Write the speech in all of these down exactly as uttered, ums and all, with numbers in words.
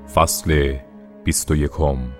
فصل بیست و یکم.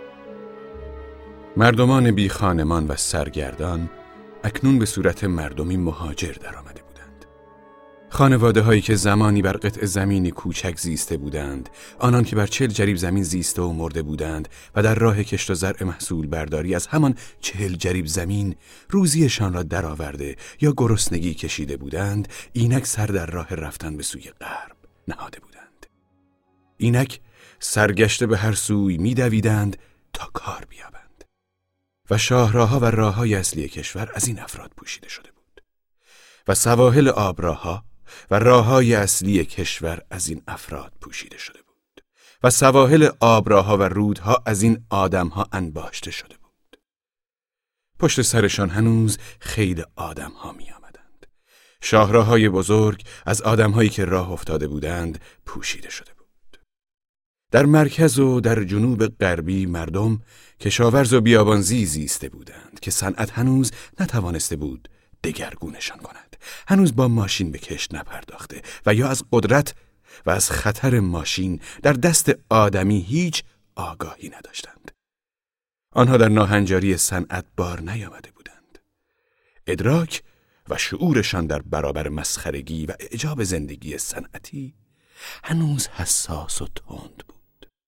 مردمان بی خانمان و سرگردان اکنون به صورت مردمی مهاجر در آمده بودند. خانواده هایی که زمانی بر قطع زمینی کوچک زیسته بودند، آنان که بر چهل جریب زمین زیسته و مرده بودند و در راه کشت و زرع محصول برداری از همان چهل جریب زمین روزیشان را درآورده یا گرسنگی کشیده بودند، اینک سر در راه رفتن به سوی غرب نهاده بودند. اینک سرگشته به هر سوی می‌دویدند تا کار بیابند. و شاهراها و راههای اصلی کشور از این افراد پوشیده شده بود و سواحل آبراها و راههای اصلی کشور از این افراد پوشیده شده بود و سواحل آبراها و رودها از این آدمها انباشته شده بود. پشت سرشان هنوز خیل آدمها می آمدند. شاهراهای بزرگ از آدمهایی که راه افتاده بودند پوشیده شده بود. در مرکز و در جنوب غربی مردم کشاورز و بیابانزی زیسته بودند که صنعت هنوز نتوانسته بود دگرگونشان کند. هنوز با ماشین به کشت نپرداخته و یا از قدرت و از خطر ماشین در دست آدمی هیچ آگاهی نداشتند. آنها در ناهنجاری صنعت بار نیامده بودند. ادراک و شعورشان در برابر مسخرگی و اعجاب زندگی صنعتی هنوز حساس و تند بود.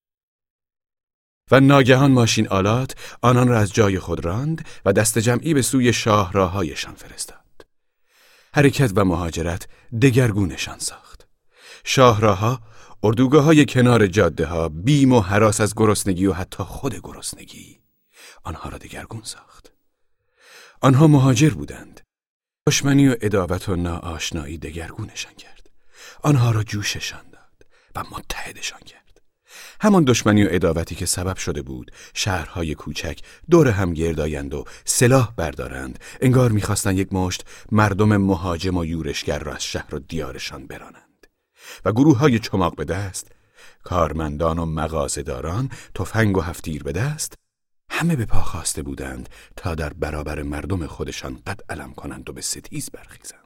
و ناگهان ماشین آلات آنان را از جای خود راند و دست جمعی به سوی شاهراهایشان فرستاد. حرکت و مهاجرت دگرگونشان ساخت. شاهراها، اردوگاه‌های کنار جاده ها، بیم و هراس از گرسنگی و حتی خود گرسنگی آنها را دگرگون ساخت. آنها مهاجر بودند. دشمنی و عداوت و ناآشنایی دگرگونشان کرد. آنها را جوششان داد و متحدشان کرد. همان دشمنی و عداوتی که سبب شده بود شهرهای کوچک دور هم گرد آیند و سلاح بردارند، انگار می‌خواستند یک مشت مردم مهاجم و یورشگر را از شهر و دیارشان برانند. و گروه‌های چماق به دست، کارمندان و مغازه‌داران تفنگ و هفتیر به دست، همه به پا خواسته بودند تا در برابر مردم خودشان قد علم کنند و به ستیز برخیزند.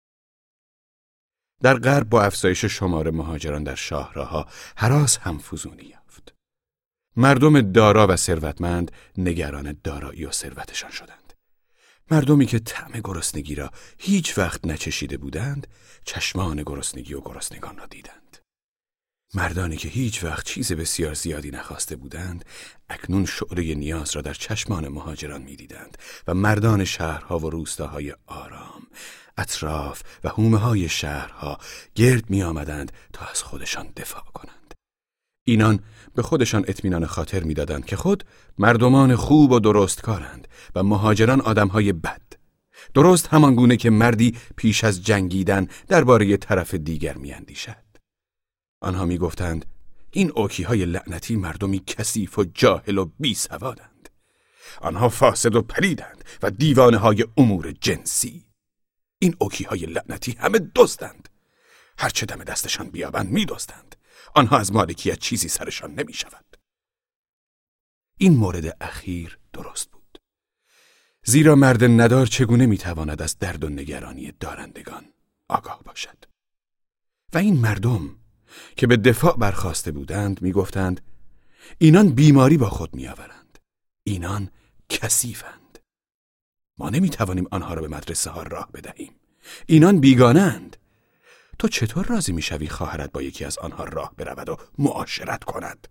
در غرب با افزایش شمار مهاجران در شاهراها هراس هم فزونی یافت. مردم دارا و ثروتمند نگران دارایی و ثروتشان شدند. مردمی که طعم گرسنگی را هیچ وقت نچشیده بودند، چشمان گرسنگی و گرسنگان را دیدند. مردانی که هیچ وقت چیز بسیار زیادی نخواسته بودند، اکنون شعله نیاز را در چشمان مهاجران می‌دیدند و مردان شهرها و روستاهای آرام، اطراف و حومه های شهرها گرد می آمدند تا از خودشان دفاع کنند. اینان به خودشان اطمینان خاطر می دادند که خود مردمان خوب و درست کارند و مهاجران آدمهای بد. درست همان گونه که مردی پیش از جنگیدن درباره طرف دیگر می اندیشد. آنها می گفتند این اوکی های لعنتی مردمی کثیف و جاهل و بی سوادند. آنها فاسد و پلیدند و دیوانه های امور جنسی. این اوکی های لعنتی همه دزدند. هرچه دم دستشان بیابند می دزدند. آنها از مالکیت چیزی سرشان نمی شود. این مورد اخیر درست بود. زیرا مرد ندار چگونه می تواند از درد و نگرانی دارندگان آگاه باشد؟ و این مردم که به دفاع برخاسته بودند می گفتند اینان بیماری با خود می آورند. اینان کثیفند. ما نمی توانیم آنها را به مدرسه ها راه بدهیم. اینان بیگانند. تو چطور راضی می شوی خواهرت با یکی از آنها راه برود و معاشرت کند؟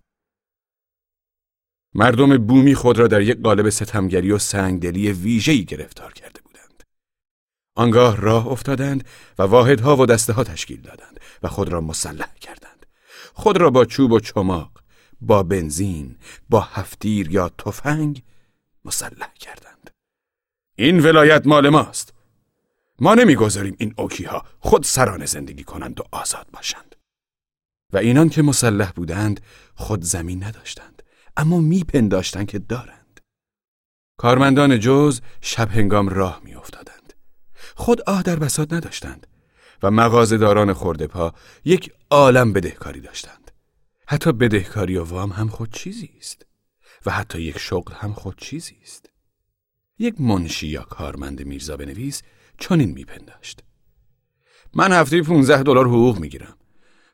مردم بومی خود را در یک قالب ستمگری و سنگدلی ویژه‌ای گرفتار کرده بودند. آنگاه راه افتادند و واحدها و دسته ها تشکیل دادند و خود را مسلح کردند. خود را با چوب و چماق، با بنزین، با هفتیر یا تفنگ مسلح کردند. این ولایت مال ماست. ما نمیگذاریم این اوکی ها خود سرانه زندگی کنند و آزاد باشند. و اینان که مسلح بودند خود زمین نداشتند، اما میپنداشتند که دارند. کارمندان جز شب هنگام راه می افتادند. خود آه در بساط نداشتند و مغازه‌داران خرده پا یک عالم بدهکاری داشتند. حتی بدهکاری و وام هم خود چیزی است و حتی یک شغل هم خود چیزی است. یک منشی یا کارمند میرزا بنویس چنین میپنداشت: من هفته پونزده دلار حقوق میگیرم.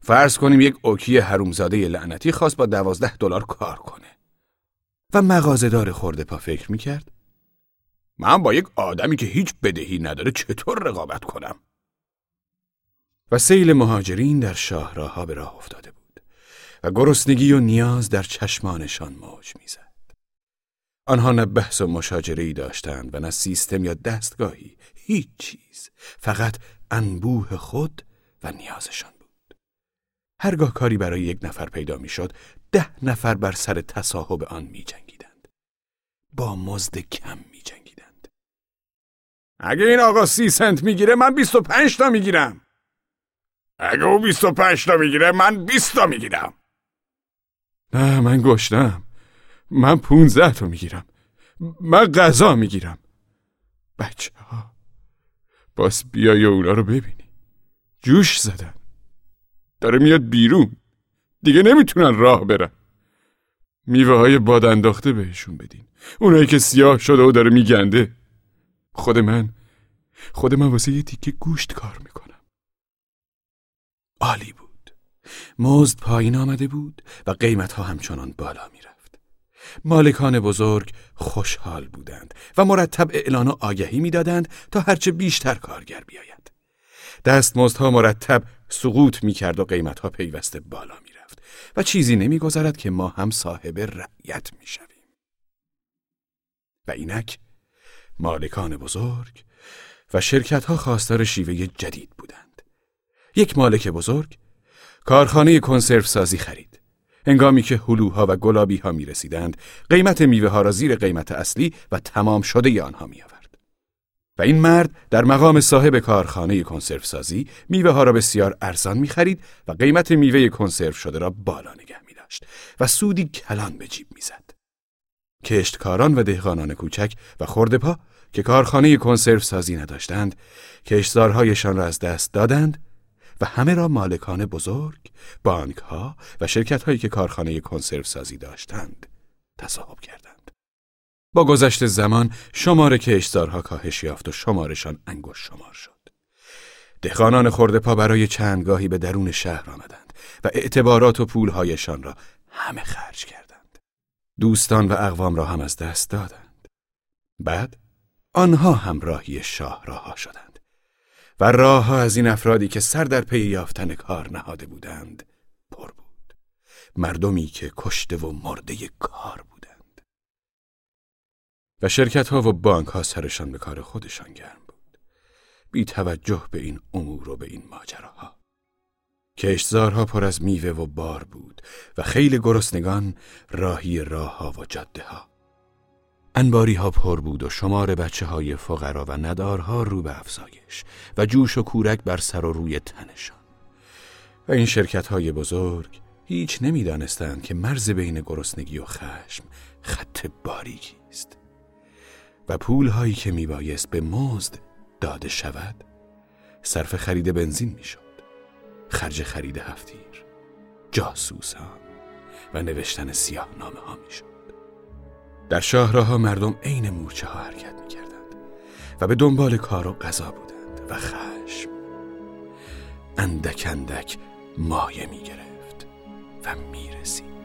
فرض کنیم یک اوکی حرومزاده لعنتی خواست با دوازده دلار کار کنه و مغازه‌دار خرده پا فکر میکرد من با یک آدمی که هیچ بدهی نداره چطور رقابت کنم؟ و سیل مهاجرین در شاهراه‌ها به راه افتاده بود و گرسنگی و نیاز در چشمانشان موج میزد. آنها نه بحث و مشاجره‌ای داشتند و نه سیستم یا دستگاهی، هیچ چیز، فقط انبوه خود و نیازشان بود. هرگاه کاری برای یک نفر پیدا میشد، ده نفر بر سر تصاحب آن می جنگیدند. با مزد کم می جنگیدند. اگه این آقا سی سنت میگیره من بیست و پنج تا میگیرم. اگه او بیست و پنج تا میگیره من بیست تا میگیرم. نه من گشنم. من پونزده تا میگیرم. من غذا میگیرم. بچه ها باز بیای اونا رو ببینی. جوش زدن. داره میاد بیرون. دیگه نمیتونن راه برن. میوه های باد انداخته بهشون بدین. اونایی که سیاه شده و داره میگنده. خود من خود من واسه یه تیکه گوشت کار میکنم. عالی بود. مزد پایین آمده بود و قیمت ها همچنان بالا میرفت. مالکان بزرگ خوشحال بودند و مرتب اعلان و آگهی میدادند تا هرچه بیشتر کارگر بیاید. دستمزدها مرتب سقوط میکرد و قیمت ها پیوسته بالا میرفت و چیزی نمیگذرد که ما هم صاحب رعیت میشویم. و اینک مالکان بزرگ و شرکت‌ها خواستار شیوه جدید بودند. یک مالک بزرگ کارخانه کنسرو سازی خرید. هنگامی که هلوها و گلابی‌ها می‌رسیدند، قیمت میوه‌ها را زیر قیمت اصلی و تمام شده آنها می‌آورد. و این مرد در مقام صاحب کارخانه کنسرو سازی میوه‌ها را بسیار ارزان می‌خرید و قیمت میوه کنسرو شده را بالا نگه می‌داشت و سودی کلان به جیب می‌زد. کشتکاران و دهقانان کوچک و خرده‌پا که کارخانه کنسرو سازی نداشتند، کشتزارهایشان را از دست دادند و همه را مالکان بزرگ، بانک‌ها و شرکت‌هایی که کارخانه کنسرو سازی داشتند تصاحب کردند. با گذشت زمان شمار کشتزارها کاهش یافت و شمارشان انگشت شمار شد. دهقانان خرده‌پا برای چندگاهی به درون شهر آمدند و اعتبارات و پولهایشان را همه خرج کردند. دوستان و اقوام را هم از دست دادند. بعد آنها هم راهی شاهراه‌ها شدند و راه‌ها از این افرادی که سر در پی یافتن کار نهاده بودند پر بود. مردمی که کشته و مرده کار بودند. و شرکت‌ها و بانک‌ها سرشان به کار خودشان گرم بود، بی توجه به این امور و به این ماجراها. کشتزارها پر از میوه و بار بود و خیل گرسنگان راهی راه‌ها و جاده‌ها. انباری ها پر بود و شمار بچه های فقرا و ندارها رو به افزایش و جوش و کورک بر سر و روی تنشان. و این شرکت های بزرگ هیچ نمی دانستند که مرز بین گرسنگی و خشم خط باریکی است و پول هایی که می بایست به مزد داده شود صرف خرید بنزین می شد، خرج خرید هفتیر، جاسوسان و نوشتن سیاه نامه ها می شد. در شاهراه‌ها مردم عین مورچه ها حرکت می کردند و به دنبال کار و غذا بودند و خشم اندک اندک مایه می گرفت و می رسید.